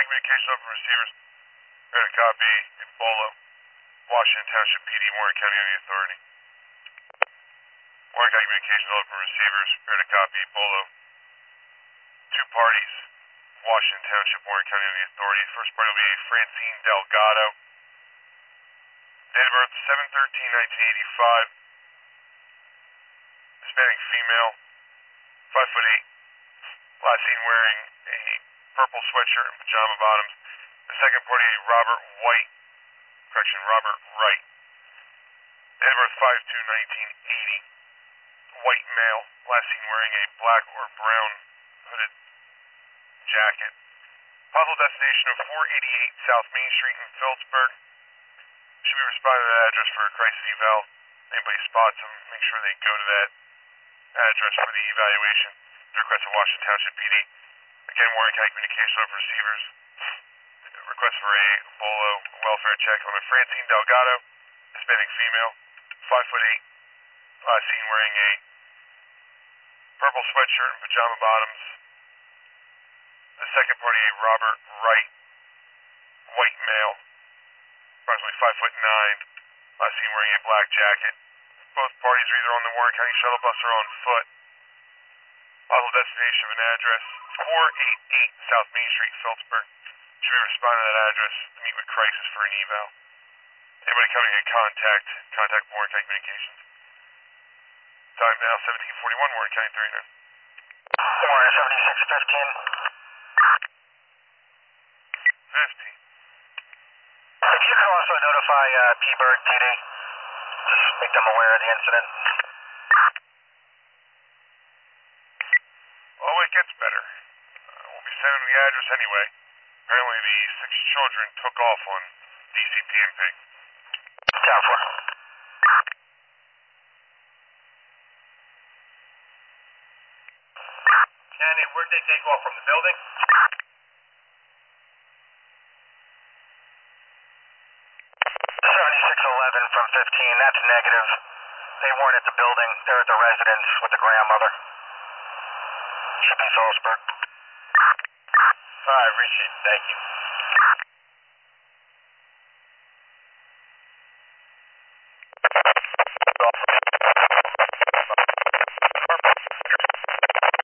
communication open receivers. Here to copy. Bolo, Washington Township PD, Warren County on the authority. Warren County communication open receivers. Here to copy. Bolo. Two parties. Washington Township, Warren County on the authority. First party will be Francine Delgado. Date of birth 7/13/1985. Hispanic female. 5'8". Last seen wearing a purple sweatshirt and pajama bottoms. The second party, Robert Wright. Date of birth 5/2/1980. White male. Last seen wearing a black or brown hooded jacket. Possible destination of 488 South Main Street in Phillipsburg. Should be responding to that address for a crisis eval. Anybody spots them, make sure they go to that address for the evaluation. The request of Washington Township PD. Again, Warren County communication over receivers. Request for a Bolo welfare check on a Francine Delgado, Hispanic female, 5'8". Last seen wearing a purple sweatshirt and pajama bottoms. The second party, a Robert Wright, white male, approximately 5'9". Last seen wearing a black jacket. Both parties are either on the Warren County shuttle bus or on foot. Possible destination of an address, 488 South Main Street, Phillipsburg. Should be responding to that address to meet with crisis for an eval. Anybody coming in contact Warren County Communications. Time now 17:41, Warren County 39. Warren 7615. 15. If you could also notify P-Bird PD, just make them aware of the incident. Oh, it gets better. We'll be sending them the address anyway. Apparently the 6 children took off on DCPMP. Down for. Kenny, where'd they take off, from the building? 7611 from 15, that's negative. They weren't at the building, they're at the residence with the grandmother. Should be Phillipsburg. Alright, Richard, thank you.